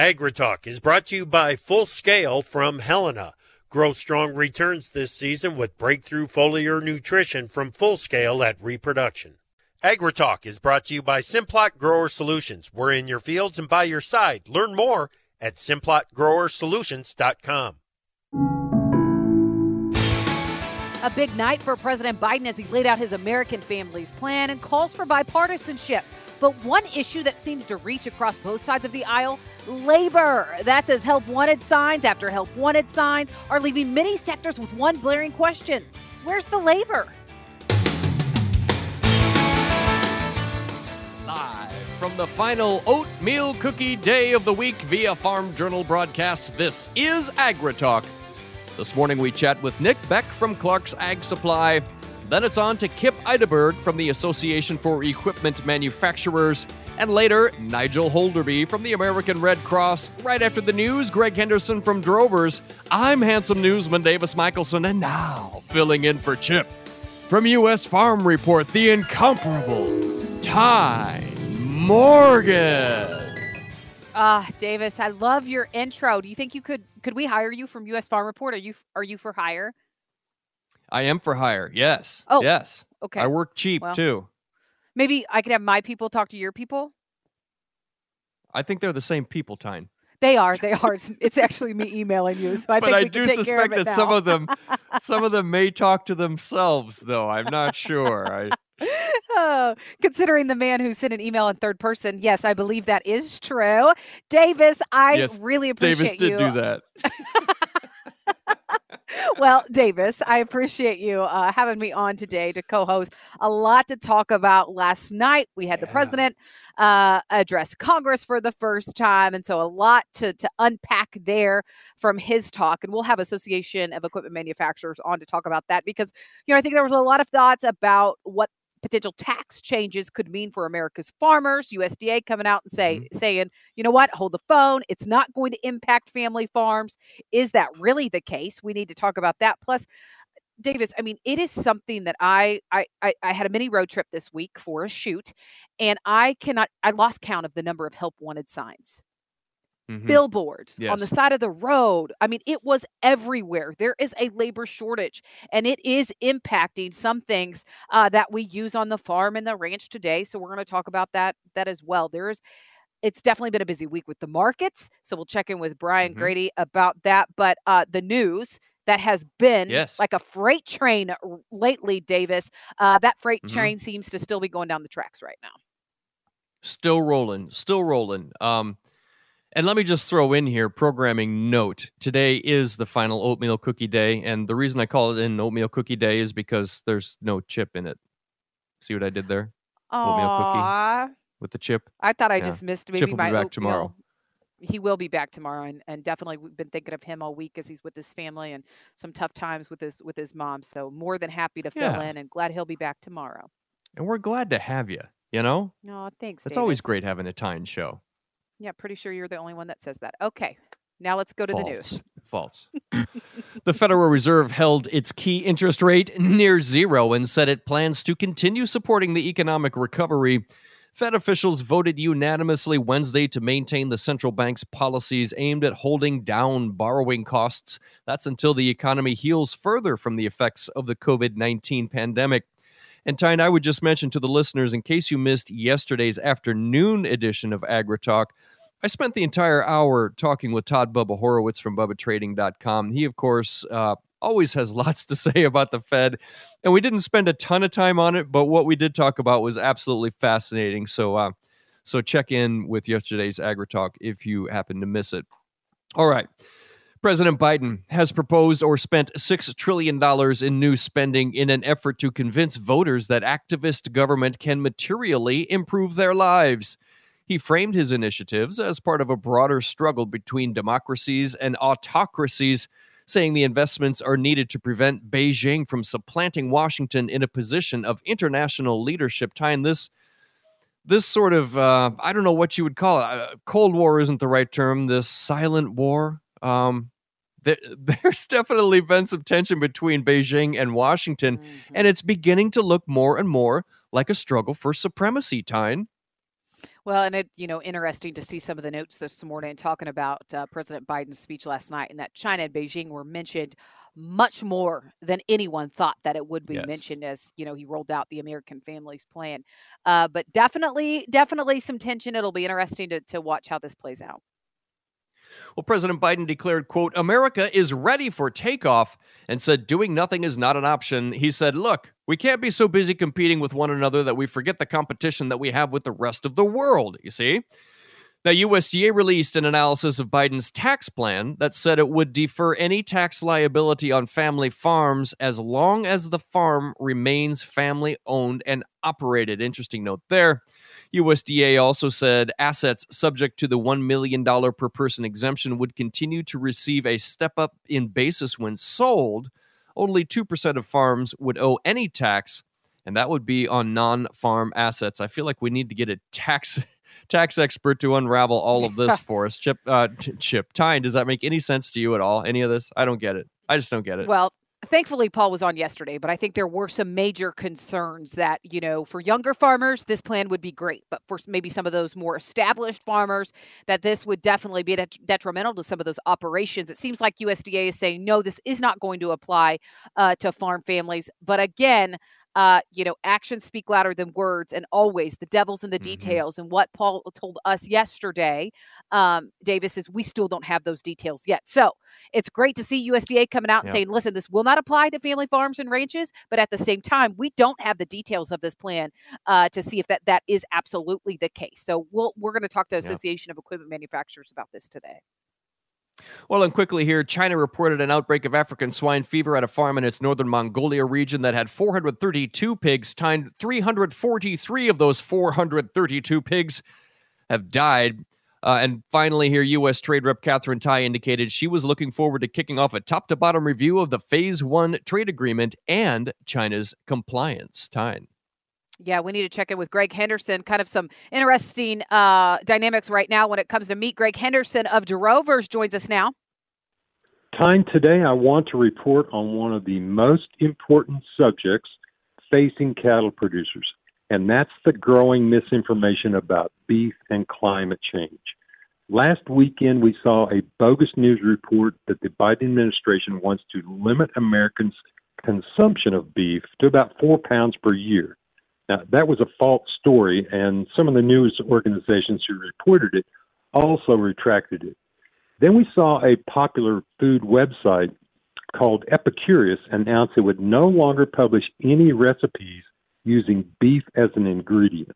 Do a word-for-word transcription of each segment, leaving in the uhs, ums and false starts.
AgriTalk is brought to you by Full Scale from Helena. Grow strong returns this season with breakthrough foliar nutrition from Full Scale at Reproduction. AgriTalk is brought to you by Simplot Grower Solutions. We're in your fields and by your side. Learn more at simplot grower solutions dot com. A big night for President Biden as he laid out his American Families Plan and calls for bipartisanship. But one issue that seems to reach across both sides of the aisle, labor. That's as help wanted signs after help wanted signs are leaving many sectors with one blaring question. Where's the labor? Live from the final oatmeal cookie day of the week via Farm Journal broadcast, this is AgriTalk. This morning we chat with Nick Beck from Clark's Ag Supply. Then it's on to Kip Eideberg from the Association for Equipment Manufacturers. And later, Nigel Holderby from the American Red Cross. Right after the news, Greg Henderson from Drovers. I'm handsome newsman Davis Michelson, and now filling in for Chip. From U S Farm Report, the incomparable Ty Morgan. Ah, uh, Davis, I love your intro. Do you think you could could we hire you from U S Farm Report? Are you are you for hire? I am for hire. Yes. Oh, yes. Okay. I work cheap well, too. Maybe I could have my people talk to your people. I think they're the same people, Tyne. They are. They are. It's actually me emailing you, so I but think I we do can take care of suspect it that now. some of them, some of them may talk to themselves, though. I'm not sure. I. Oh, considering the man who sent an email in third person, yes, I believe that is true. Davis, I yes, really appreciate Davis you. did do that. Well, Davis, I appreciate you uh, having me on today to co-host. A lot to talk about. Last night, we had yeah. the president uh, address Congress for the first time, and so a lot to, to unpack there from his talk. And we'll have Association of Equipment Manufacturers on to talk about that because, you know, I think there was a lot of thoughts about what potential tax changes could mean for America's farmers. U S D A coming out and say, mm-hmm. saying, you know what, hold the phone. It's not going to impact family farms. Is that really the case? We need to talk about that. Plus, Davis, I mean, it is something that I, I, I, I had a mini road trip this week for a shoot, and I cannot, I lost count of the number of help wanted signs. Mm-hmm. Billboards yes. on the side of the road. I mean, it was everywhere. There is a labor shortage, and it is impacting some things uh, that we use on the farm and the ranch today. So we're going to talk about that that as well. There is, it's definitely been a busy week with the markets. So we'll check in with Brian mm-hmm. Grady about that. But uh, the news that has been yes. like a freight train lately, Davis, uh, that freight mm-hmm. train seems to still be going down the tracks right now. Still rolling, still rolling. Um, And let me just throw in here, programming note. Today is the final oatmeal cookie day, and the reason I call it an oatmeal cookie day is because there's no chip in it. See what I did there? Aww. Oatmeal cookie with the chip. I thought I yeah. just missed maybe Chip will my be back oatmeal. tomorrow. He will be back tomorrow, and, and definitely we've been thinking of him all week as he's with his family and some tough times with his with his mom. So more than happy to fill yeah. in, and glad he'll be back tomorrow. And we're glad to have you, you know? No, thanks, It's Davis. always great having a Tyne show. Yeah, pretty sure you're the only one that says that. Okay, now let's go to False. the news. False. The Federal Reserve held its key interest rate near zero and said it plans to continue supporting the economic recovery. Fed officials voted unanimously Wednesday to maintain the central bank's policies aimed at holding down borrowing costs. That's until the economy heals further from the effects of the covid nineteen pandemic. And Tyne, I would just mention to the listeners, in case you missed yesterday's afternoon edition of AgriTalk, I spent the entire hour talking with Todd Bubba Horowitz from Bubba Trading dot com. He, of course, uh, always has lots to say about the Fed, and we didn't spend a ton of time on it, but what we did talk about was absolutely fascinating. So, uh, so check in with yesterday's AgriTalk if you happen to miss it. All right. President Biden has proposed or spent six trillion dollars in new spending in an effort to convince voters that activist government can materially improve their lives. He framed his initiatives as part of a broader struggle between democracies and autocracies, saying the investments are needed to prevent Beijing from supplanting Washington in a position of international leadership. Tying this, this sort of, uh, I don't know what you would call it. Uh, Cold War isn't the right term. This silent war. Um, there, there's definitely been some tension between Beijing and Washington, mm-hmm. and it's beginning to look more and more like a struggle for supremacy, Tyne. Well, and it, you know, interesting to see some of the notes this morning talking about uh, President Biden's speech last night, and that China and Beijing were mentioned much more than anyone thought that it would be Yes. mentioned as, you know, he rolled out the American Families Plan. Uh, but definitely, definitely some tension. It'll be interesting to, to watch how this plays out. Well, President Biden declared, quote, America is ready for takeoff, and said doing nothing is not an option. He said, look, we can't be so busy competing with one another that we forget the competition that we have with the rest of the world, you see? Now, U S D A released an analysis of Biden's tax plan that said it would defer any tax liability on family farms as long as the farm remains family-owned and operated. Interesting note there. U S D A also said assets subject to the one million dollars per person exemption would continue to receive a step-up in basis when sold. Only two percent of farms would owe any tax, and that would be on non-farm assets. I feel like we need to get a tax tax expert to unravel all of this for us. Chip, uh, t- Chip, Tyne, does that make any sense to you at all? Any of this? I don't get it. I just don't get it. Well, thankfully, Paul was on yesterday, but I think there were some major concerns that, you know, for younger farmers, this plan would be great. But for maybe some of those more established farmers, that this would definitely be det- detrimental to some of those operations. It seems like U S D A is saying, no, this is not going to apply uh, to farm families. But again, Uh, you know, actions speak louder than words, and always the devil's in the Mhm. details. And what Paul told us yesterday, um, Davis, is we still don't have those details yet. So it's great to see U S D A coming out and Yeah. saying, listen, this will not apply to family farms and ranches. But at the same time, we don't have the details of this plan uh, to see if that, that is absolutely the case. So we'll, we're going to talk to Yeah. Association of Equipment Manufacturers about this today. Well, and quickly here, China reported an outbreak of African swine fever at a farm in its northern Mongolia region that had four hundred thirty-two pigs. Tyne, three hundred forty-three of those four hundred thirty-two pigs have died. Uh, and finally here, U S Trade Rep Catherine Tai indicated she was looking forward to kicking off a top-to-bottom review of the Phase one trade agreement and China's compliance. Tyne. Yeah, we need to check in with Greg Henderson. Kind of some interesting uh, dynamics right now when it comes to meat. Greg Henderson of DeRovers joins us now. Tyne, today I want to report on one of the most important subjects facing cattle producers, and that's the growing misinformation about beef and climate change. Last weekend, we saw a bogus news report that the Biden administration wants to limit Americans' consumption of beef to about four pounds per year. Now, that was a false story, and some of the news organizations who reported it also retracted it. Then we saw a popular food website called Epicurious announce it would no longer publish any recipes using beef as an ingredient.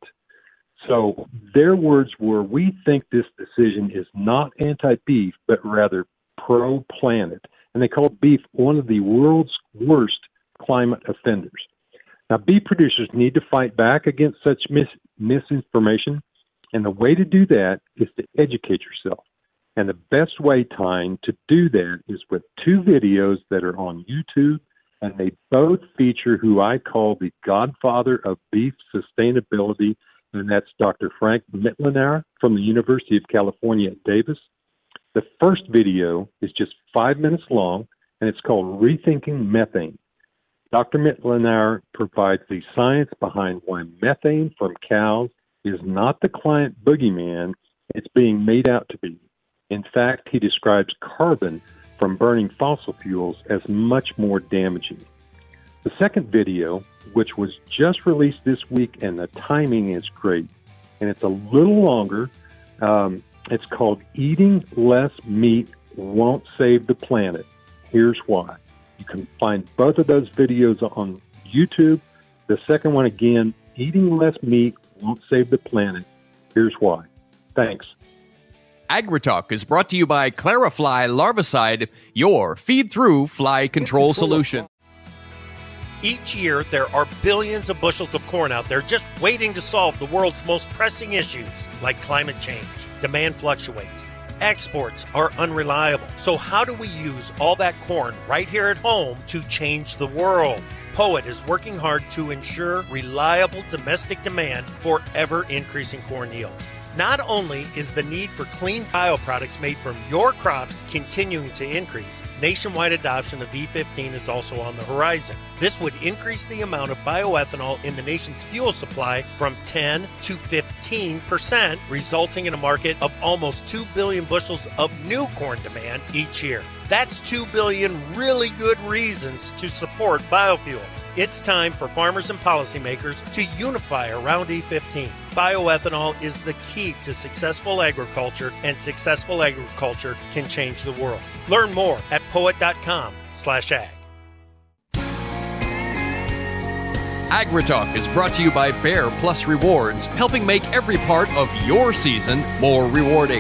So their words were, we think this decision is not anti-beef, but rather pro-planet. And they called beef one of the world's worst climate offenders. Now, beef producers need to fight back against such mis- misinformation, and the way to do that is to educate yourself. And the best way, Tyne, to do that is with two videos that are on YouTube, and they both feature who I call the godfather of beef sustainability, and that's Doctor Frank Mitloehner from the University of California at Davis. The first video is just five minutes long, and it's called Rethinking Methane. Doctor Mitloehner provides the science behind why methane from cows is not the climate boogeyman it's being made out to be. In fact, he describes carbon from burning fossil fuels as much more damaging. The second video, which was just released this week, and the timing is great, and it's a little longer, um, it's called Eating Less Meat Won't Save the Planet. Here's why. You can find both of those videos on YouTube. The second one, again, Eating Less Meat Won't Save the Planet. Here's why. Thanks. AgriTalk is brought to you by Clarifly Larvicide, your feed-through fly control solution. Each year, there are billions of bushels of corn out there just waiting to solve the world's most pressing issues, like climate change. Demand fluctuates. Exports are unreliable. So how do we use all that corn right here at home to change the world? Poet is working hard to ensure reliable domestic demand for ever-increasing corn yields. Not only is the need for clean bioproducts made from your crops continuing to increase, nationwide adoption of E fifteen is also on the horizon. This would increase the amount of bioethanol in the nation's fuel supply from ten to fifteen percent, resulting in a market of almost two billion bushels of new corn demand each year. That's two billion really good reasons to support biofuels. It's time for farmers and policymakers to unify around E fifteen. Bioethanol is the key to successful agriculture, and successful agriculture can change the world. Learn more at poet.com slash ag. AgriTalk is brought to you by Bear Plus Rewards, helping make every part of your season more rewarding.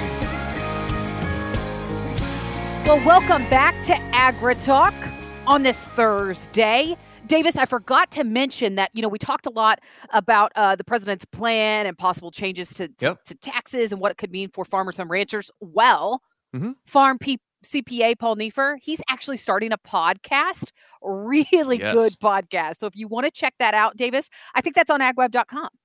Well, welcome back to AgriTalk on this Thursday. Davis, I forgot to mention that, you know, we talked a lot about uh, the president's plan and possible changes to, to, yep. to taxes and what it could mean for farmers and ranchers. Well, mm-hmm. Farm P- C P A Paul Neiffer, he's actually starting a podcast, a really yes. good podcast. So if you want to check that out, Davis, I think that's on ag web dot com.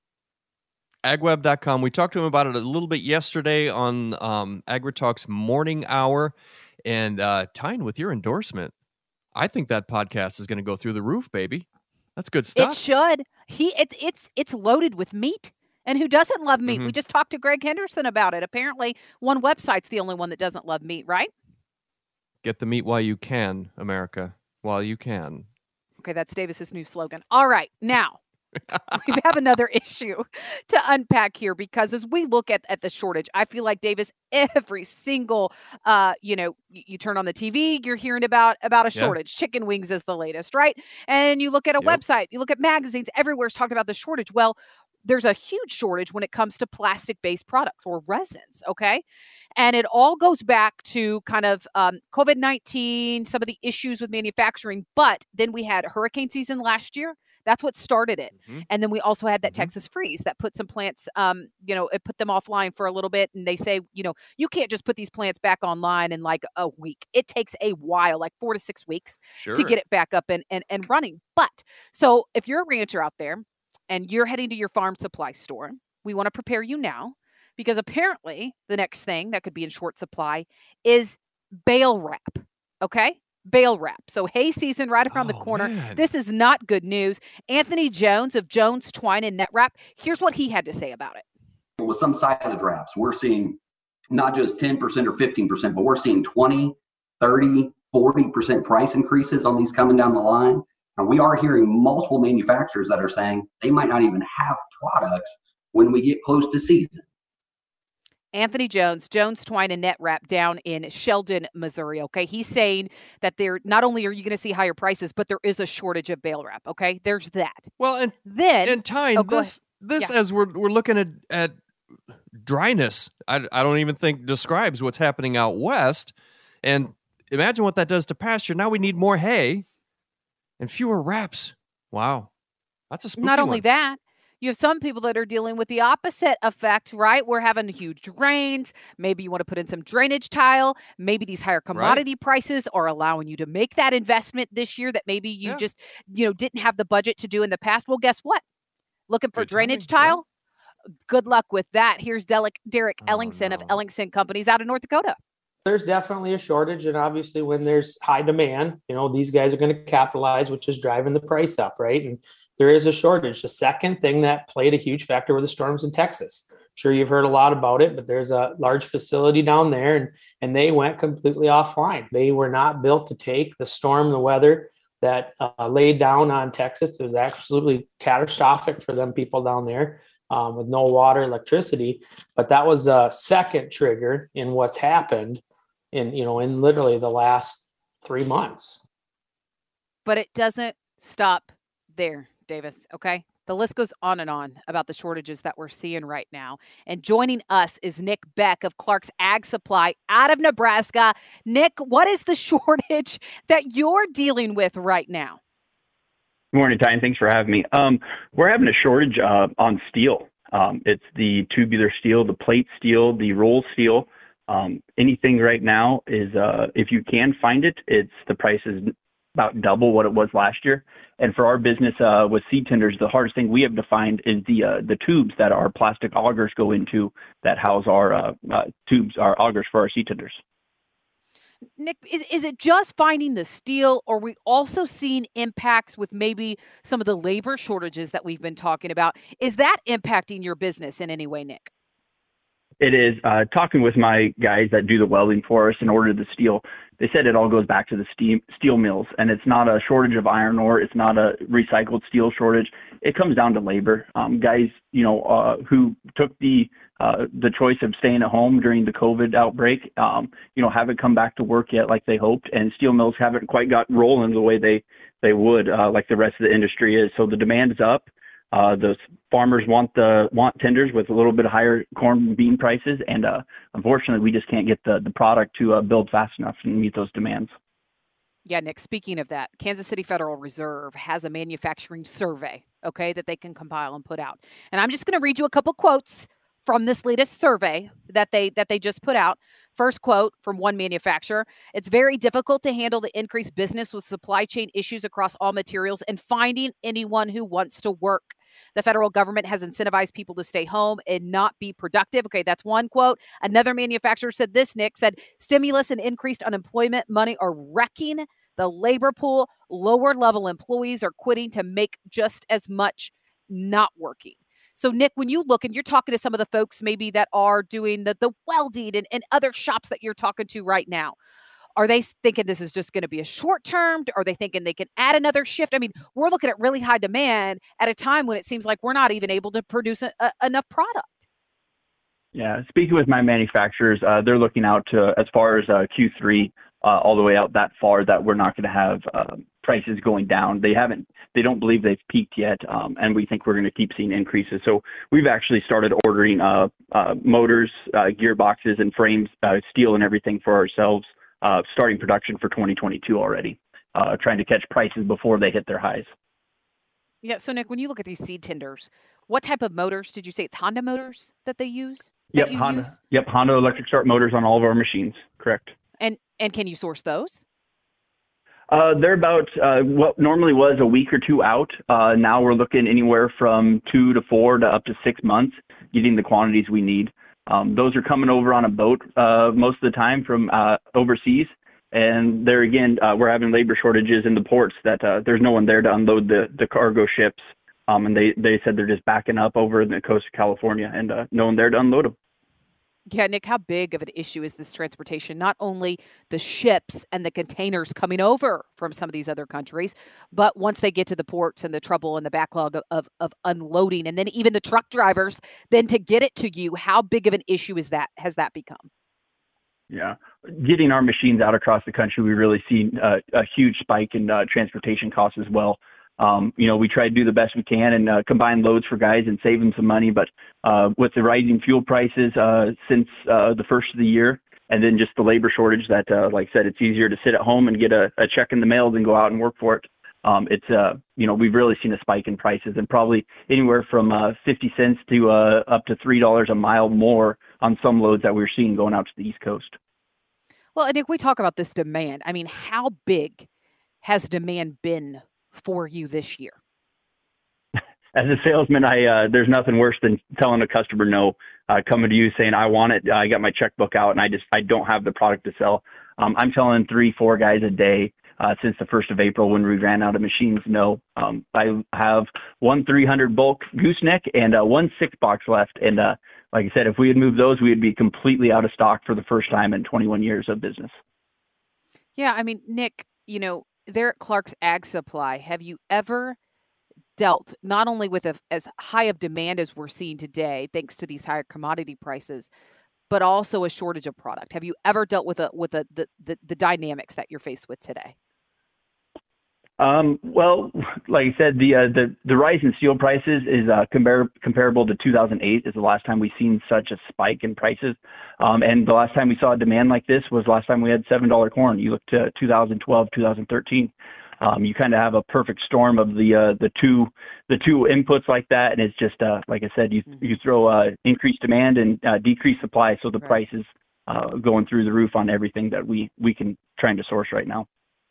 ag web dot com. We talked to him about it a little bit yesterday on um, AgriTalk's Morning Hour. And uh, tying with your endorsement, I think that podcast is going to go through the roof, baby. That's good stuff. It should. He it's it's it's loaded with meat. And who doesn't love meat? Mm-hmm. We just talked to Greg Henderson about it. Apparently, one website's the only one that doesn't love meat, right? Get the meat while you can, America. While you can. Okay, that's Davis's new slogan. All right, now we have another issue to unpack here, because as we look at, at the shortage, I feel like, Davis, every single, uh, you know, you, you turn on the T V, you're hearing about, about a shortage. Yeah. Chicken wings is the latest, right? And you look at a yep. website, you look at magazines, everywhere's talking about the shortage. Well, there's a huge shortage when it comes to plastic-based products or resins, okay? And it all goes back to kind of um, covid nineteen, some of the issues with manufacturing, but then we had hurricane season last year. That's what started it. Mm-hmm. And then we also had that mm-hmm. Texas freeze that put some plants, um, you know, it put them offline for a little bit. And they say, you know, you can't just put these plants back online in like a week. It takes a while, like four to six weeks sure. to get it back up and, and, and running. But so if you're a rancher out there and you're heading to your farm supply store, we want to prepare you now, because apparently the next thing that could be in short supply is bale wrap. Okay. Bale wrap. So hay season right around oh, the corner. Man. This is not good news. Anthony Jones of Jones Twine and Net Wrap, here's what he had to say about it. With some silage wraps, we're seeing not just ten percent or fifteen percent, but we're seeing twenty, thirty, forty percent price increases on these coming down the line. And we are hearing multiple manufacturers that are saying they might not even have products when we get close to season. Anthony Jones, Jones Twine and Net Wrap down in Sheldon, Missouri. Okay. He's saying that there, not only are you going to see higher prices, but there is a shortage of bale wrap. Okay. There's that. Well, and then, and Tyne, oh, this, this yeah. as we're, we're looking at, at dryness, I, I don't even think describes what's happening out west. And imagine what that does to pasture. Now we need more hay and fewer wraps. Wow. That's a spooky Not only one. that, you have some people that are dealing with the opposite effect, right? We're having huge rains. Maybe you want to put in some drainage tile. Maybe these higher commodity right. prices are allowing you to make that investment this year that maybe you yeah. just, you know, didn't have the budget to do in the past. Well, guess what? Looking for Good drainage timing. tile? Yeah. Good luck with that. Here's Derek, Derek oh, Ellingson no. of Ellingson Companies out of North Dakota. There's definitely a shortage. And obviously when there's high demand, you know, these guys are going to capitalize, which is driving the price up, right? And there is a shortage. The second thing that played a huge factor were the storms in Texas. I'm sure you've heard a lot about it, but there's a large facility down there and, and they went completely offline. They were not built to take the storm, the weather that uh, laid down on Texas. It was absolutely catastrophic for them people down there um, with no water, electricity. But that was a second trigger in what's happened in, you know, in literally the last three months. But it doesn't stop there, Davis. Okay. The list goes on and on about the shortages that we're seeing right now. And joining us is Nick Beck of Clark's Ag Supply out of Nebraska. Nick, what is the shortage that you're dealing with right now? Good morning, Tyne. Thanks for having me. Um, we're having a shortage uh, on steel. Um, it's the tubular steel, the plate steel, the roll steel. Um, anything right now is, uh, if you can find it, it's the price is about double what it was last year. And for our business uh, with seed tenders, the hardest thing we have to find is the uh, the tubes that our plastic augers go into that house our uh, uh, tubes, our augers for our seed tenders. Nick, is, is it just finding the steel, or are we also seeing impacts with maybe some of the labor shortages that we've been talking about? Is that impacting your business in any way, Nick? It is. Uh, talking with my guys that do the welding for us and order the steel, they said it all goes back to the steam, steel mills, and it's not a shortage of iron ore. It's not a recycled steel shortage. It comes down to labor. Um, guys, you know, uh, who took the uh, the choice of staying at home during the COVID outbreak, um, you know, haven't come back to work yet like they hoped, and steel mills haven't quite got rolling the way they they would uh, like the rest of the industry is. So the demand is up. Uh, the farmers want the want tenders with a little bit higher corn and bean prices, and uh, unfortunately, we just can't get the the product to uh, build fast enough and meet those demands. Yeah, Nick, speaking of that, Kansas City Federal Reserve has a manufacturing survey, okay, that they can compile and put out. And I'm just going to read you a couple quotes from this latest survey that they that they just put out. First quote from one manufacturer: "It's very difficult to handle the increased business with supply chain issues across all materials and finding anyone who wants to work. The federal government has incentivized people to stay home and not be productive." Okay, that's one quote. Another manufacturer said this, Nick, said, "Stimulus and increased unemployment money are wrecking the labor pool. Lower level employees are quitting to make just as much not working." So, Nick, when you look and you're talking to some of the folks maybe that are doing the, the welding and, and other shops that you're talking to right now, are they thinking this is just going to be a short term? Are they thinking they can add another shift? I mean, we're looking at really high demand at a time when it seems like we're not even able to produce a, a, enough product. Yeah, speaking with my manufacturers, uh, they're looking out to as far as uh, Q three, uh, all the way out that far that we're not going to have uh, prices going down. They haven't, they don't believe they've peaked yet, um, and we think we're going to keep seeing increases. So we've actually started ordering uh, uh, motors, uh, gearboxes, and frames, uh, steel, and everything for ourselves. Uh, starting production for twenty twenty-two already, uh, trying to catch prices before they hit their highs. Yeah. So, Nick, when you look at these seed tenders, what type of motors did you say? It's Honda motors that they use? Yep, Honda. Use? Yep, Honda electric start motors on all of our machines. Correct. And and can you source those? Uh, they're about uh, what normally was a week or two out. Uh, now we're looking anywhere from two to four to up to six months, getting the quantities we need. Um, those are coming over on a boat uh, most of the time from uh, overseas. And there again, uh, we're having labor shortages in the ports that uh, there's no one there to unload the, the cargo ships. Um, and they, they said they're just backing up over the coast of California and uh, no one there to unload them. Yeah, Nick, how big of an issue is this transportation? Not only the ships and the containers coming over from some of these other countries, but once they get to the ports and the trouble and the backlog of, of, of unloading, and then even the truck drivers, then to get it to you, how big of an issue is that? Has that become? Yeah, getting our machines out across the country, we really see uh, a huge spike in uh, transportation costs as well. Um, you know, we try to do the best we can and uh, combine loads for guys and save them some money. But uh, with the rising fuel prices uh, since uh, the first of the year, and then just the labor shortage that, uh, like I said, it's easier to sit at home and get a, a check in the mail than go out and work for it. Um, it's, uh, you know, we've really seen a spike in prices, and probably anywhere from uh, fifty cents to uh, up to three dollars a mile more on some loads that we're seeing going out to the East Coast. Well, and if we talk about this demand, I mean, how big has demand been for you this year? As a salesman, I uh, there's nothing worse than telling a customer no, uh, coming to you saying I want it. I got my checkbook out and I just I don't have the product to sell. Um, I'm telling three, four guys a day uh, since the first of April when we ran out of machines. No, um, I have one three hundred bulk gooseneck and uh, one six box left. And uh, like I said, if we had moved those, we would be completely out of stock for the first time in twenty-one years of business. Yeah, I mean, Nick, you know, there at Clark's Ag Supply, have you ever dealt not only with a, as high of demand as we're seeing today, thanks to these higher commodity prices, but also a shortage of product? Have you ever dealt with a with a the the, the dynamics that you're faced with today? Um, well, like I said, the, uh, the, the rise in steel prices is, uh, compar- comparable to two thousand eight is the last time we've seen such a spike in prices. Um, and the last time we saw a demand like this was last time we had seven dollars corn. You look to two thousand twelve, two thousand thirteen. Um, you kind of have a perfect storm of the, uh, the two, the two inputs like that. And it's just, uh, like I said, you, you throw, uh, increased demand and, uh, decreased supply. So the Right. prices, uh, going through the roof on everything that we, we can trying to source right now.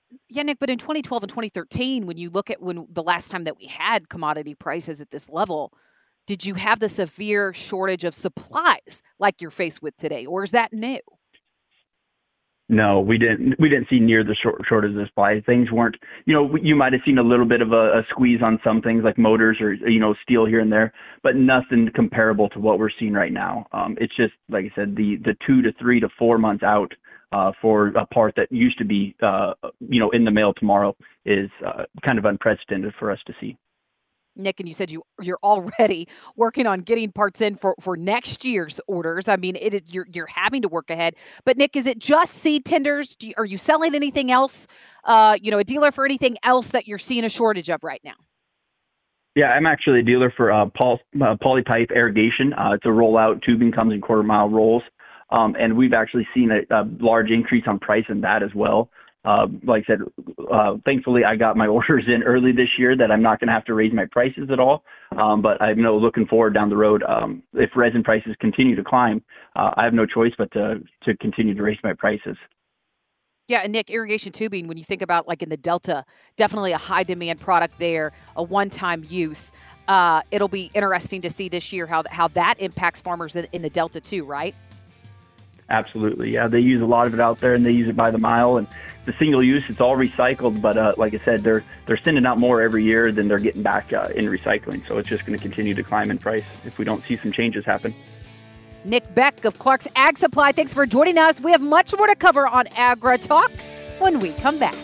Yeah, Nick, but in twenty twelve and twenty thirteen, when you look at when the last time that we had commodity prices at this level, did you have the severe shortage of supplies like you're faced with today, or is that new? No, we didn't. We didn't see near the short, shortage of supply. Things weren't, you know, you might have seen a little bit of a, a squeeze on some things like motors or, you know, steel here and there, but nothing comparable to what we're seeing right now. Um, it's just, like I said, the, the two to three to four months out uh, for a part that used to be, uh, you know, in the mail tomorrow is uh, kind of unprecedented for us to see. Nick, and you said you you're already working on getting parts in for, for next year's orders. I mean, it is you're you're having to work ahead. But Nick, is it just seed tenders? Do you, are you selling anything else? Uh, you know, a dealer for anything else that you're seeing a shortage of right now? Yeah, I'm actually a dealer for uh, Paul, uh, Polypipe Irrigation. Uh, it's a rollout. Tubing comes in quarter mile rolls, um, and we've actually seen a, a large increase on price in that as well. Uh, like I said, uh, thankfully I got my orders in early this year that I'm not going to have to raise my prices at all. Um, but I know looking forward down the road, um, if resin prices continue to climb, uh, I have no choice but to, to continue to raise my prices. Yeah, and Nick, irrigation tubing, when you think about like in the Delta, definitely a high demand product there, a one-time use. Uh, it'll be interesting to see this year how, how that impacts farmers in, in the Delta too, right? Absolutely. Yeah, they use a lot of it out there and they use it by the mile, and the single use, it's all recycled, but uh, like I said, they're they're sending out more every year than they're getting back uh, in recycling. So it's just going to continue to climb in price if we don't see some changes happen. Nick Beck of Clark's Ag Supply, thanks for joining us. We have much more to cover on Agri Talk when we come back.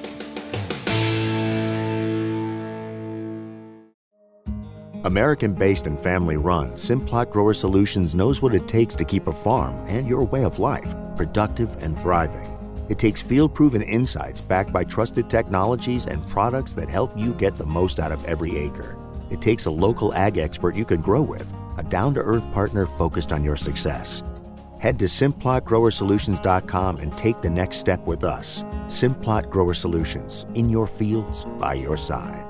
American-based and family-run, Simplot Grower Solutions knows what it takes to keep a farm and your way of life productive and thriving. It takes field-proven insights backed by trusted technologies and products that help you get the most out of every acre. It takes a local ag expert you can grow with, a down-to-earth partner focused on your success. Head to Simplot Grower Solutions dot com and take the next step with us. Simplot Grower Solutions, in your fields, by your side.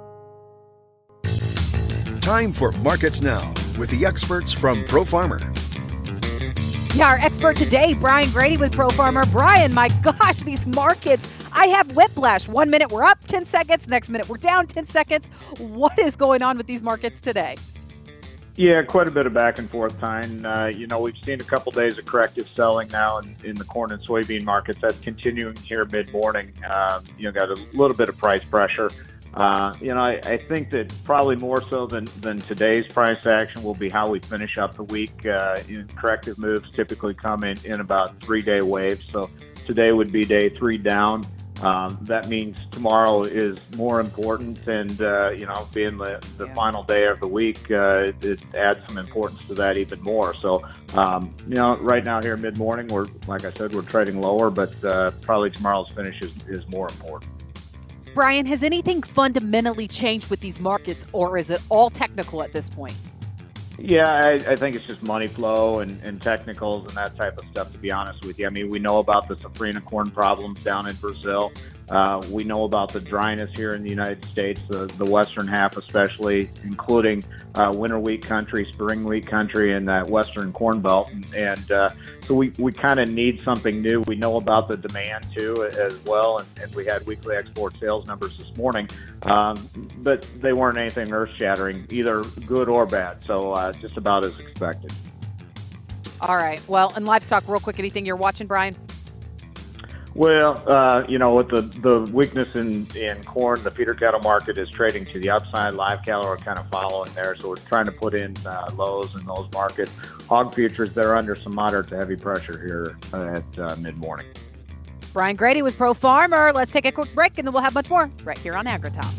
Time for Markets Now with the experts from Pro Farmer. Yeah, our expert today, Brian Grady with Pro Farmer. Brian, my gosh, these markets, I have whiplash. One minute we're up ten seconds, next minute we're down ten seconds. What is going on with these markets today? Yeah, quite a bit of back and forth time. Uh, you know, we've seen a couple days of corrective selling now in, in the corn and soybean markets. That's continuing here mid-morning. Uh, you know, got a little bit of price pressure. Uh, you know, I, I think that probably more so than, than today's price action will be how we finish up the week. Uh, you know, corrective moves typically come in, in about three-day waves. So today would be day three down. Um, that means tomorrow is more important, and, uh, you know, being the, the yeah. final day of the week, uh, it, it adds some importance to that even more. So, um, you know, right now here mid-morning, we're, like I said, we're trading lower, but uh, probably tomorrow's finish is, is more important. Brian, has anything fundamentally changed with these markets, or is it all technical at this point? Yeah, I, I think it's just money flow and, and technicals and that type of stuff, to be honest with you. I mean, we know about the safrinha corn problems down in Brazil. Uh, we know about the dryness here in the United States, the, the western half especially, including uh, winter wheat country, spring wheat country, and that western corn belt. And, and uh, so we, we kind of need something new. We know about the demand, too, as well, and, and we had weekly export sales numbers this morning, um, but they weren't anything earth-shattering, either good or bad, so uh, just about as expected. All right. Well, in livestock, real quick, anything you're watching, Brian? Well, uh, you know, with the, the weakness in, in corn, the feeder cattle market is trading to the upside. Live cattle are kind of following there, so we're trying to put in uh, lows in those markets. Hog futures, they're under some moderate to heavy pressure here uh, at uh, mid-morning. Brian Grady with Pro Farmer. Let's take a quick break, and then we'll have much more right here on Agri Talk.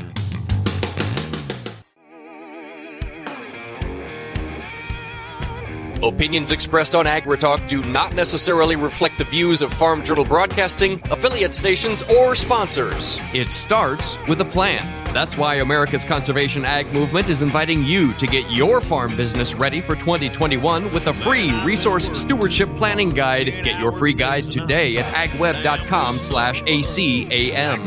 Opinions expressed on AgriTalk do not necessarily reflect the views of Farm Journal Broadcasting, affiliate stations, or sponsors. It starts with a plan. That's why America's Conservation Ag Movement is inviting you to get your farm business ready for twenty twenty-one with a free resource stewardship planning guide. Get your free guide today at agweb.com slash ACAM.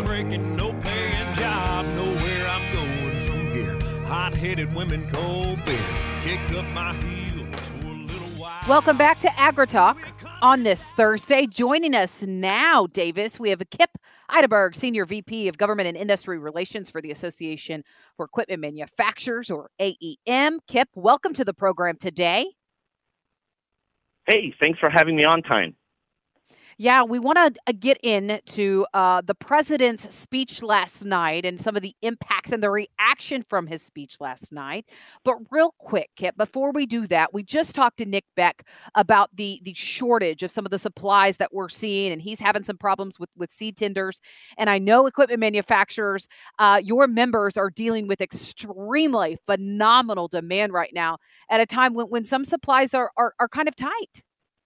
Hot-headed women, cold beer, kick up my heels. Welcome back to Agri Talk. on this Thursday. Joining us now, Davis, we have Kip Eideberg, Senior V P of Government and Industry Relations for the Association for Equipment Manufacturers, or A E M. Kip, welcome to the program today. Hey, thanks for having me on time. Yeah, we want to uh, get into uh, the president's speech last night and some of the impacts and the reaction from his speech last night. But real quick, Kip, before we do that, we just talked to Nick Beck about the the shortage of some of the supplies that we're seeing, and he's having some problems with, with seed tenders. And I know equipment manufacturers, uh, your members are dealing with extremely phenomenal demand right now at a time when, when some supplies are, are, are kind of tight.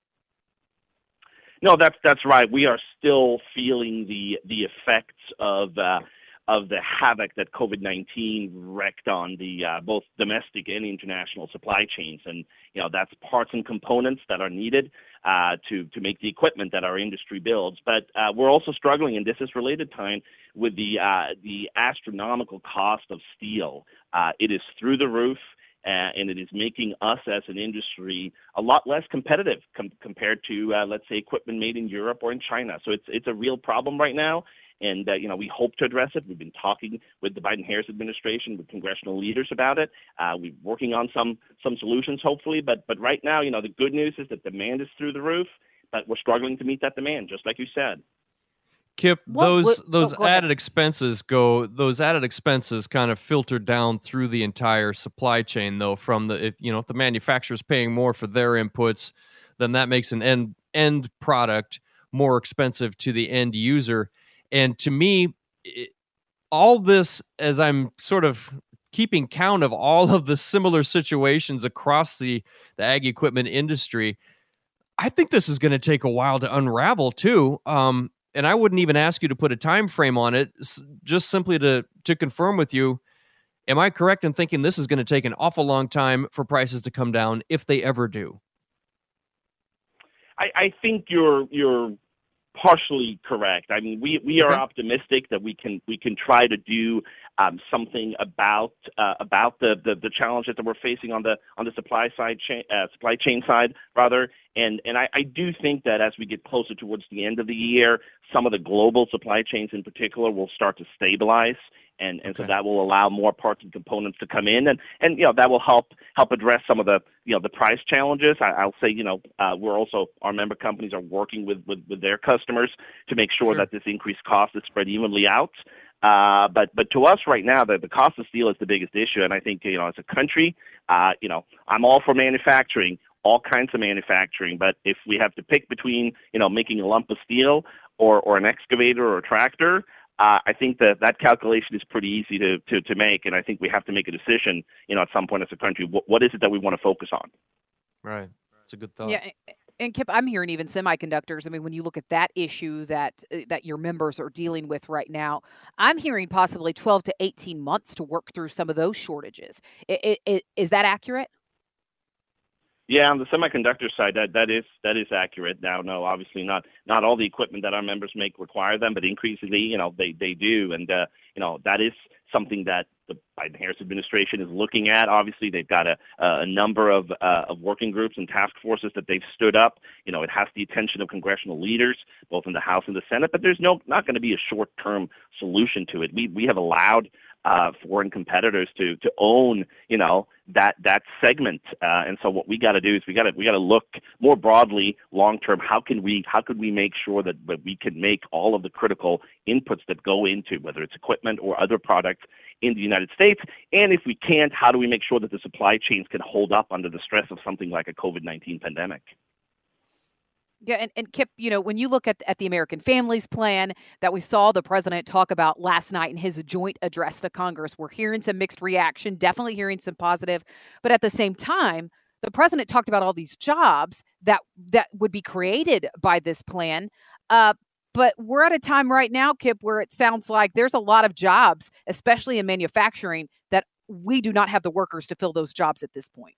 No, that's that's right. We are still feeling the the effects of uh, of the havoc that COVID nineteen wreaked on the uh, both domestic and international supply chains, and you know that's parts and components that are needed uh, to to make the equipment that our industry builds. But uh, we're also struggling, and this is related, time with the uh, the astronomical cost of steel. Uh, it is through the roof. Uh, and it is making us as an industry a lot less competitive com- compared to, uh, let's say, equipment made in Europe or in China. So it's it's a real problem right now, and uh, you know we hope to address it. We've been talking with the Biden-Harris administration, with congressional leaders about it. Uh, we're working on some some solutions, hopefully. But but right now, you know, the good news is that demand is through the roof, but we're struggling to meet that demand, just like you said. Kip, What those would- those oh, go ahead. added expenses go those added expenses kind of filter down through the entire supply chain, though. From the if, you know if the manufacturer's paying more for their inputs, then that makes an end end product more expensive to the end user. And to me, it, all this, as I'm sort of keeping count of all of the similar situations across the the ag equipment industry, I think this is going to take a while to unravel too. Um, And I wouldn't even ask you to put a time frame on it, just simply to to confirm with you. Am I correct in thinking this is going to take an awful long time for prices to come down, if they ever do? I, I think you're you're partially correct. I mean, we, we are Okay. optimistic that we can we can try to do um, something about uh, about the, the, the challenges that we're facing on the on the supply side chain, uh, supply chain side rather. And and I, I do think that as we get closer towards the end of the year, some of the global supply chains in particular will start to stabilize. And, and so Okay. that will allow more parts and components to come in, and, and you know that will help help address some of the you know the price challenges. I, I'll say you know uh, we're also our member companies are working with, with, with their customers to make sure Sure. that this increased cost is spread evenly out. Uh, but but to us right now, the, the cost of steel is the biggest issue, and I think you know as a country, uh, you know I'm all for manufacturing, all kinds of manufacturing. But if we have to pick between you know making a lump of steel or or an excavator or a tractor. Uh, I think that that calculation is pretty easy to, to, to make, and I think we have to make a decision, you know, at some point as a country. What, what is it that we want to focus on? Right. It's a good thought. Yeah, a- and Kip, I'm hearing even semiconductors. I mean, when you look at that issue that uh, that your members are dealing with right now, I'm hearing possibly twelve to eighteen months to work through some of those shortages. I- I- I- Is that accurate? Yeah, on the semiconductor side, that, that is that is accurate. Now, no, obviously not not all the equipment that our members make require them, but increasingly, you know, they, they do. And, uh, you know, that is something that the Biden-Harris administration is looking at. Obviously, they've got a, a number of, uh, of working groups and task forces that they've stood up. You know, it has the attention of congressional leaders, both in the House and the Senate, but there's no not going to be a short-term solution to it. We we have allowed uh, foreign competitors to to own, you know, that that segment, uh, and so what we got to do is we got to we got to look more broadly, long term. How can we how could we make sure that, that we can make all of the critical inputs that go into whether it's equipment or other products in the United States, and if we can't, how do we make sure that the supply chains can hold up under the stress of something like a COVID nineteen pandemic? Yeah, and, and Kip, you know, when you look at, at the American Families Plan that we saw the president talk about last night in his joint address to Congress, we're hearing some mixed reaction, definitely hearing some positive. But at the same time, the president talked about all these jobs that that would be created by this plan. Uh, but we're at a time right now, Kip, where it sounds like there's a lot of jobs, especially in manufacturing, that we do not have the workers to fill those jobs at this point.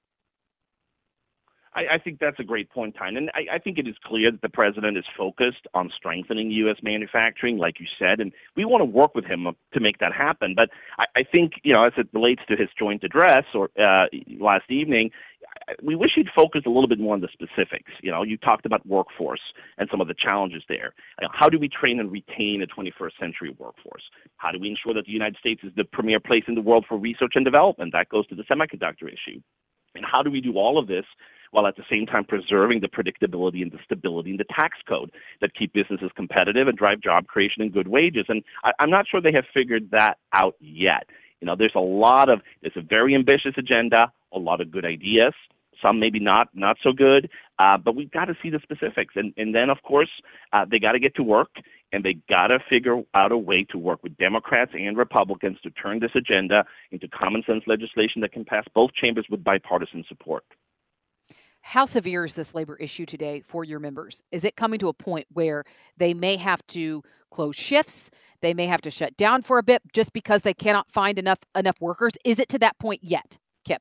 I, I think that's a great point, Tyne. And I, I think it is clear that the president is focused on strengthening U S manufacturing, like you said, and we want to work with him to make that happen. But I, I think, you know, as it relates to his joint address or uh, last evening, we wish he'd focus a little bit more on the specifics. You know, you talked about workforce and some of the challenges there. You know, how do we train and retain a twenty-first century workforce? How do we ensure that the United States is the premier place in the world for research and development? That goes to the semiconductor issue. And how do we do all of this while at the same time preserving the predictability and the stability in the tax code that keep businesses competitive and drive job creation and good wages? And I, I'm not sure they have figured that out yet. You know, there's a lot of, there's a very ambitious agenda, a lot of good ideas, some maybe not not so good, uh, but we've got to see the specifics. And, and then, of course, uh, they got to get to work, and they got to figure out a way to work with Democrats and Republicans to turn this agenda into common sense legislation that can pass both chambers with bipartisan support. How severe is this labor issue today for your members? Is it coming to a point where they may have to close shifts? They may have to shut down for a bit just because they cannot find enough enough workers? Is it to that point yet, Kip?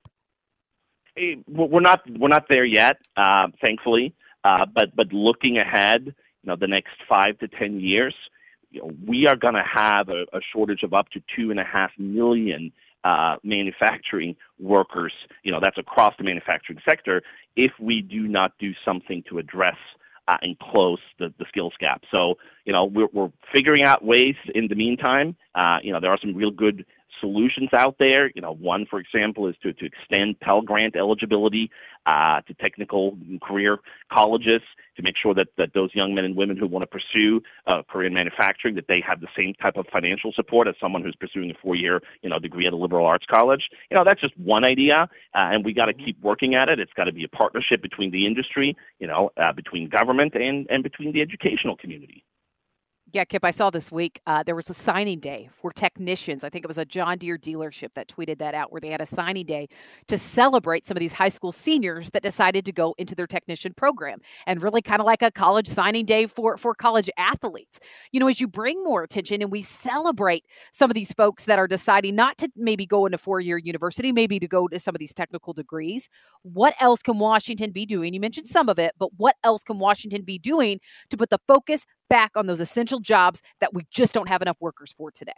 Hey, we're not we're not there yet, uh, thankfully. Uh, but but looking ahead, you know, the next five to ten years, you know, we are going to have a, a shortage of up to two and a half million uh, manufacturing workers. You know, that's across the manufacturing sector. If we do not do something to address uh, and close the, the skills gap. So, you know, we're, we're figuring out ways in the meantime. Uh, you know, there are some real good solutions out there. You know, one, for example, is to, to extend Pell Grant eligibility uh, to technical and career colleges to make sure that, that those young men and women who want to pursue a career in manufacturing, that they have the same type of financial support as someone who's pursuing a four-year, you know, degree at a liberal arts college. You know, that's just one idea, uh, and we got to keep working at it. It's got to be a partnership between the industry, you know, uh, between government and, and between the educational community. Yeah, Kip, I saw this week uh, there was a signing day for technicians. I think it was a John Deere dealership that tweeted that out, where they had a signing day to celebrate some of these high school seniors that decided to go into their technician program, and really kind of like a college signing day for, for college athletes. You know, as you bring more attention and we celebrate some of these folks that are deciding not to maybe go into four-year university, maybe to go to some of these technical degrees, what else can Washington be doing? You mentioned some of it, but what else can Washington be doing to put the focus back on those essential jobs that we just don't have enough workers for today?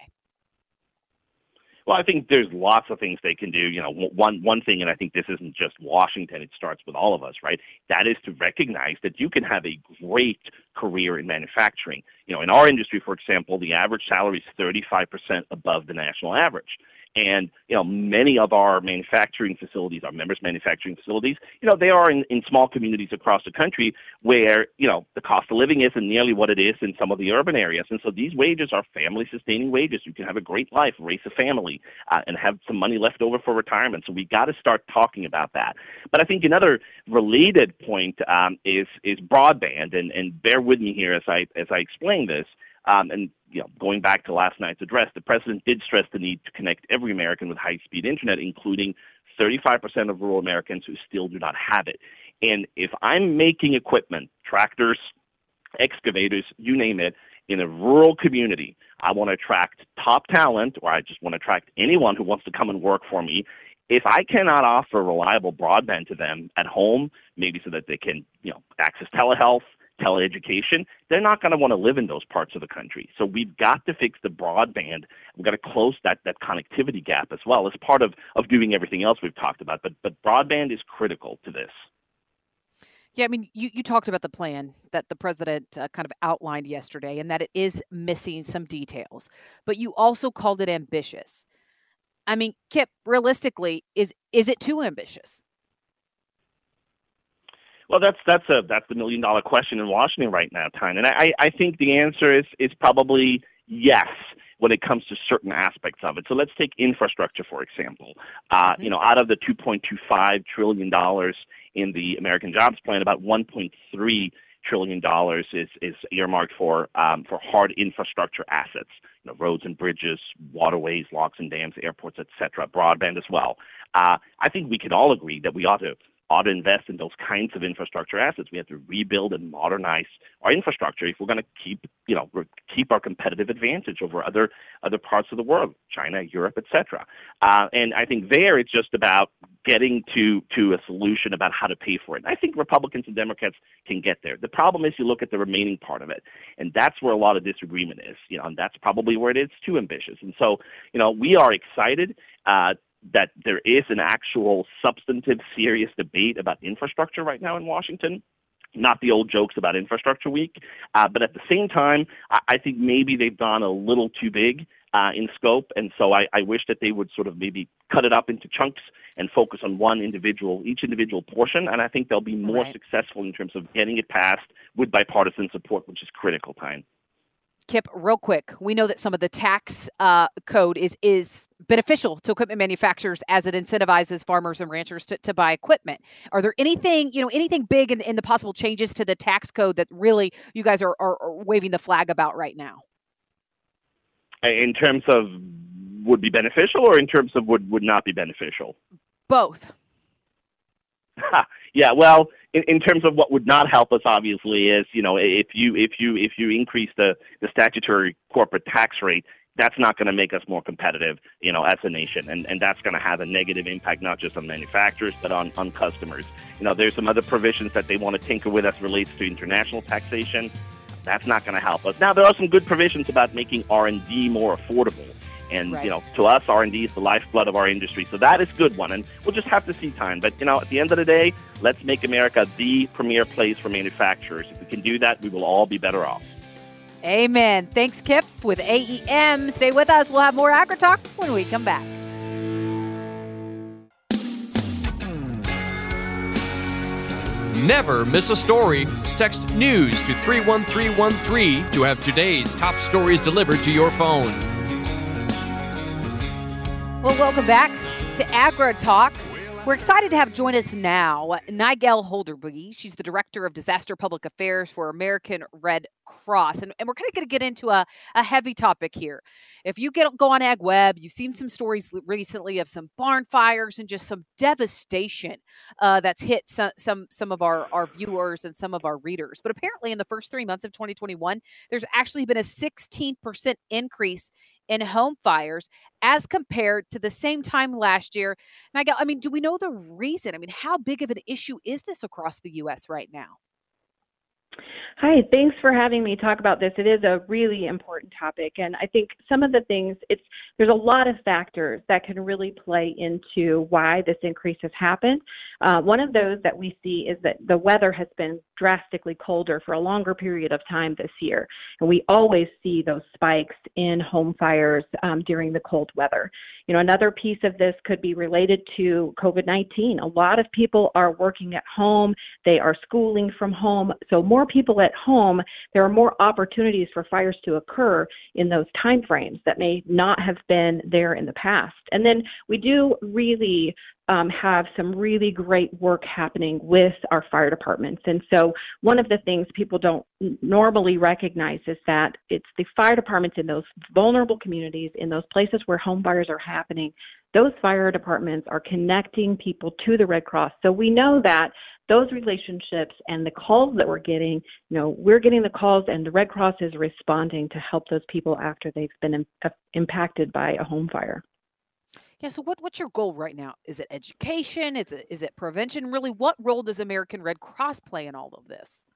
Well, I think there's lots of things they can do. You know, one one thing, and I think this isn't just Washington, it starts with all of us, right? That is to recognize that you can have a great career in manufacturing. You know, in our industry, for example, the average salary is thirty-five percent above the national average. And, you know, many of our manufacturing facilities, our members' manufacturing facilities, you know, they are in, in small communities across the country where, you know, the cost of living isn't nearly what it is in some of the urban areas. And so these wages are family-sustaining wages. You can have a great life, raise a family, uh, and have some money left over for retirement. So we got to start talking about that. But I think another related point um, is is broadband. And, and bear with me here as I as I explain this. Um, and you know, going back to last night's address, the president did stress the need to connect every American with high-speed internet, including thirty-five percent of rural Americans who still do not have it. And if I'm making equipment, tractors, excavators, you name it, in a rural community, I want to attract top talent, or I just want to attract anyone who wants to come and work for me. If I cannot offer reliable broadband to them at home, maybe so that they can, you know, access telehealth, teleeducation, they're not going to want to live in those parts of the country. So we've got to fix the broadband. We've got to close that, that connectivity gap as well as part of, of doing everything else we've talked about. But but broadband is critical to this. Yeah, I mean, you, you talked about the plan that the president uh, kind of outlined yesterday, and that it is missing some details. But you also called it ambitious. I mean, Kip, realistically, is is it too ambitious? Well, that's that's a that's the million dollar question in Washington right now, Tyne. And I, I think the answer is is probably yes when it comes to certain aspects of it. So let's take infrastructure, for example. Uh, mm-hmm. You know, out of the two point two five trillion dollars in the American Jobs Plan, about one point three trillion dollars is is earmarked for um, for hard infrastructure assets. You know, roads and bridges, waterways, locks and dams, airports, et cetera, broadband as well. Uh, I think we can all agree that we ought to ought to invest in those kinds of infrastructure assets. We have to rebuild and modernize our infrastructure if we're going to keep, you know, keep our competitive advantage over other other parts of the world, China, Europe, et cetera. Uh, and I think there it's just about getting to to a solution about how to pay for it. And I think Republicans and Democrats can get there. The problem is you look at the remaining part of it, and that's where a lot of disagreement is, you know, and that's probably where it is too ambitious. And so, you know, we are excited uh, that there is an actual substantive, serious debate about infrastructure right now in Washington. Not the old jokes about infrastructure week. Uh, but at the same time, I, I think maybe they've gone a little too big uh, in scope. And so I, I wish that they would sort of maybe cut it up into chunks and focus on one individual, each individual portion. And I think they'll be more right. successful in terms of getting it passed with bipartisan support, which is critical time. Kip, real quick, we know that some of the tax uh, code is is beneficial to equipment manufacturers as it incentivizes farmers and ranchers to, to buy equipment. Are there anything, you know, anything big in, in the possible changes to the tax code that really you guys are, are, are waving the flag about right now? In terms of would be beneficial or in terms of would, would not be beneficial? Both. Yeah, well, in, in terms of what would not help us, obviously, is, you know, if you if you if you increase the, the statutory corporate tax rate, that's not going to make us more competitive, you know, as a nation, and and that's going to have a negative impact not just on manufacturers but on, on customers. You know, there's some other provisions that they want to tinker with as relates to international taxation. That's not going to help us. Now, there are some good provisions about making R and D more affordable. And, right. you know, to us, R and D is the lifeblood of our industry. So that is a good one. And we'll just have to see time. But, you know, at the end of the day, let's make America the premier place for manufacturers. If we can do that, we will all be better off. Amen. Thanks, Kip, with A E M. Stay with us. We'll have more AgriTalk when we come back. Never miss a story. Text NEWS to three one three one three to have today's top stories delivered to your phone. Well, welcome back to AgriTalk. We're excited to have join us now Nigel Holderby. She's the Director of Disaster Public Affairs for American Red Cross. And, and we're kind of going to get into a, a heavy topic here. If you get go on AgWeb, you've seen some stories recently of some barn fires and just some devastation uh, that's hit some, some, some of our, our viewers and some of our readers. But apparently in the first three months of twenty twenty-one, there's actually been a sixteen percent increase in home fires as compared to the same time last year. Nigel, I mean, do we know the reason? I mean, how big of an issue is this across the U S right now? Hi, thanks for having me talk about this. It is a really important topic, and I think some of the things, it's there's a lot of factors that can really play into why this increase has happened. Uh, one of those that we see is that the weather has been drastically colder for a longer period of time this year, and we always see those spikes in home fires um, during the cold weather. You know, another piece of this could be related to COVID nineteen. A lot of people are working at home. They are schooling from home. So more people at home, there are more opportunities for fires to occur in those time frames that may not have been there in the past. And then we do really um, have some really great work happening with our fire departments. And so one of the things people don't normally recognize is that it's the fire departments in those vulnerable communities, in those places where home fires are happening. Those fire departments are connecting people to the Red Cross. So we know that those relationships and the calls that we're getting, you know, we're getting the calls and the Red Cross is responding to help those people after they've been im- impacted by a home fire. Yeah, so what, what's your goal right now? Is it education? Is it, is it prevention? Really, what role does American Red Cross play in all of this?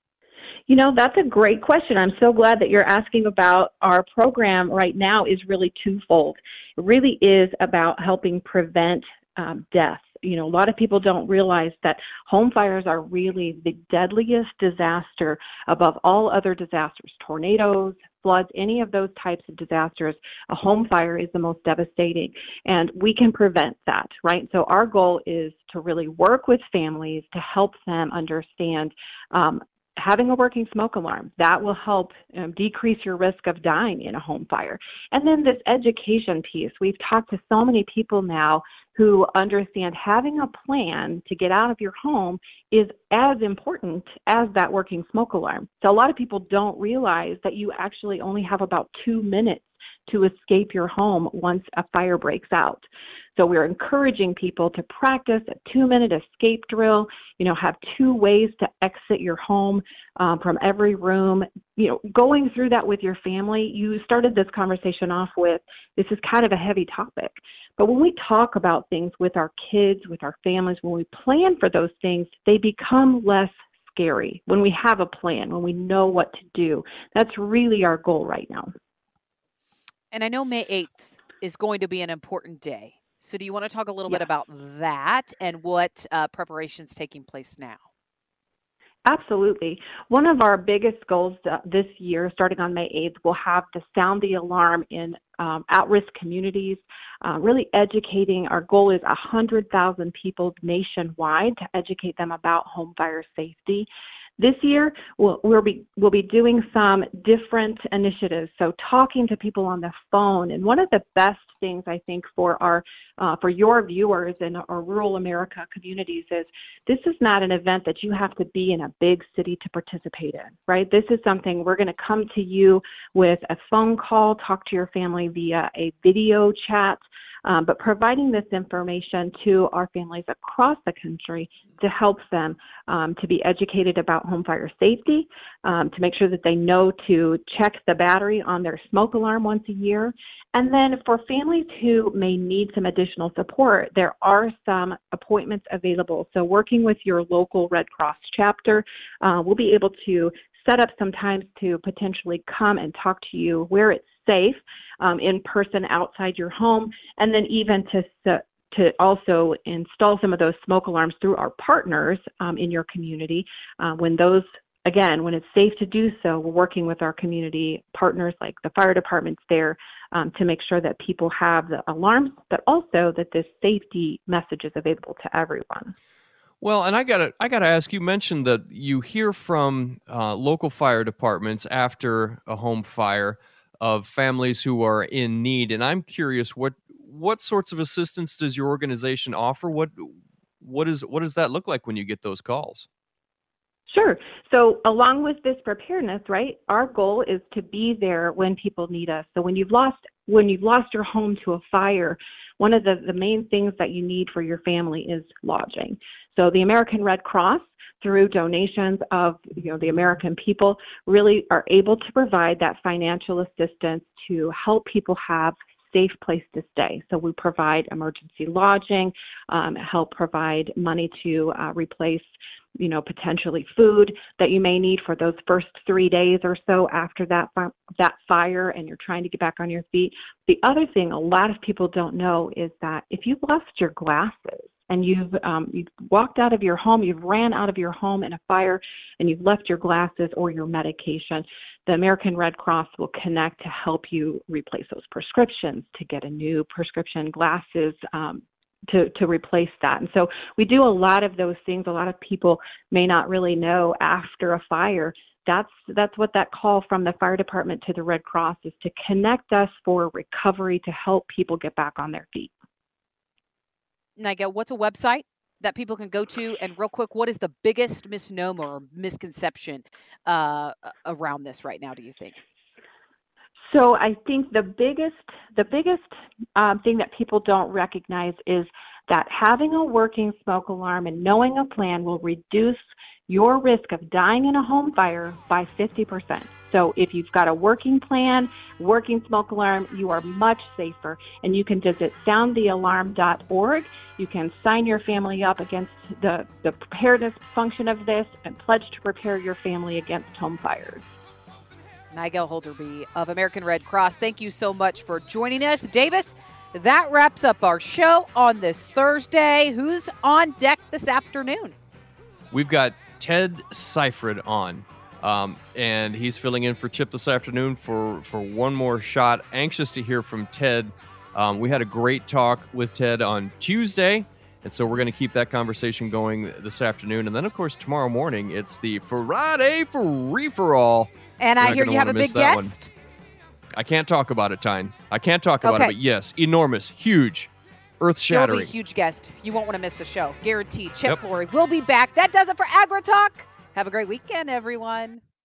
You know, that's a great question. I'm so glad that you're asking about our program right now is really twofold. It really is about helping prevent um, death. You know, a lot of people don't realize that home fires are really the deadliest disaster above all other disasters, tornadoes, floods, any of those types of disasters. A home fire is the most devastating, and we can prevent that, right? So our goal is to really work with families to help them understand um, having a working smoke alarm. That will help um, decrease your risk of dying in a home fire. And then this education piece, we've talked to so many people now who understand having a plan to get out of your home is as important as that working smoke alarm. So a lot of people don't realize that you actually only have about two minutes to escape your home once a fire breaks out. So we're encouraging people to practice a two-minute escape drill, you know, have two ways to exit your home um, from every room. You know, going through that with your family, you started this conversation off with, this is kind of a heavy topic. But when we talk about things with our kids, with our families, when we plan for those things, they become less scary. When we have a plan, when we know what to do, that's really our goal right now. And I know May eighth is going to be an important day. So do you want to talk a little Yeah. bit about that and what uh, preparations taking place now? Absolutely. One of our biggest goals uh, this year, starting on May eighth, will have to sound the alarm in um, at-risk communities, uh, really educating. Our goal is one hundred thousand people nationwide to educate them about home fire safety. This year, we'll, we'll be we'll be doing some different initiatives. So talking to people on the phone, and one of the best things I think for our uh, for your viewers in our rural America communities is this is not an event that you have to be in a big city to participate in, right? This is something we're going to come to you with a phone call, talk to your family via a video chat. Um, but providing this information to our families across the country to help them um, to be educated about home fire safety, um, to make sure that they know to check the battery on their smoke alarm once a year. And then for families who may need some additional support, there are some appointments available. So working with your local Red Cross chapter, uh, we'll be able to set up some times to potentially come and talk to you where it's safe, um, in person outside your home, and then even to to also install some of those smoke alarms through our partners um, in your community. Uh, when those, again, when it's safe to do so, we're working with our community partners like the fire departments there um, to make sure that people have the alarms, but also that this safety message is available to everyone. Well, and I gotta, I gotta ask. You mentioned that you hear from uh, local fire departments after a home fire of families who are in need, and I'm curious what what sorts of assistance does your organization offer? What what is what does that look like when you get those calls? Sure. So along with this preparedness, right, our goal is to be there when people need us. So when you've lost when you've lost your home to a fire, one of the, the main things that you need for your family is lodging. So the American Red Cross, through donations of you know the American people, really are able to provide that financial assistance to help people have safe place to stay. So we provide emergency lodging, um, help provide money to uh, replace you know, potentially food that you may need for those first three days or so after that that fire and you're trying to get back on your feet. The other thing a lot of people don't know is that if you've lost your glasses and you've um, you've walked out of your home, you've ran out of your home in a fire, and you've left your glasses or your medication, the American Red Cross will connect to help you replace those prescriptions, to get a new prescription glasses, um, to, to replace that. And so we do a lot of those things. A lot of people may not really know after a fire. That's that's what that call from the fire department to the Red Cross is, to connect us for recovery, to help people get back on their feet. Niga, what's a website that people can go to? And real quick, what is the biggest misnomer or misconception uh, around this right now, do you think? So I think the biggest the biggest um, thing that people don't recognize is that having a working smoke alarm and knowing a plan will reduce your risk of dying in a home fire by fifty percent. So if you've got a working plan, working smoke alarm, you are much safer. And you can visit sound the alarm dot org. You can sign your family up against the, the preparedness function of this and pledge to prepare your family against home fires. Niga Holderby of American Red Cross, thank you so much for joining us. Davis, that wraps up our show on this Thursday. Who's on deck this afternoon? We've got Ted Seifried on, um, and he's filling in for Chip this afternoon for, for one more shot. Anxious to hear from Ted. Um, we had a great talk with Ted on Tuesday, and so we're going to keep that conversation going this afternoon. And then, of course, tomorrow morning, it's the Friday Free-for-All. And I hear you have a big guest. One. I can't talk about it, Tyne. I can't talk about okay. it, but yes, enormous, huge, earth-shattering. He'll be a huge guest. You won't want to miss the show. Guaranteed. Chip yep. Flory will be back. That does it for Agri Talk. Have a great weekend, everyone.